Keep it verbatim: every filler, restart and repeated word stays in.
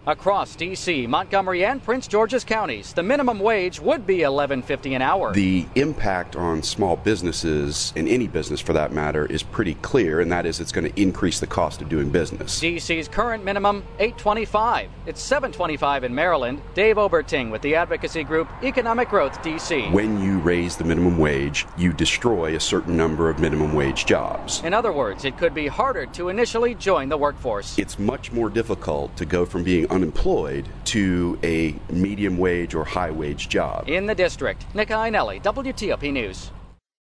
Across D C, Montgomery, and Prince George's counties, the minimum wage would be eleven fifty an hour. The impact on small businesses, and any business for that matter, is pretty clear, and that is it's going to increase the cost of doing business. D C's current minimum, eight twenty-five. It's seven twenty-five in Maryland. Dave Oberting with the advocacy group Economic Growth D C. When you raise the minimum wage, you destroy a certain number of minimum wage jobs. In other words, it could be harder to initially join the workforce. It's much more difficult to go from being unemployed to a medium wage or high wage job. In the district, Nick Iannelli, W T O P News.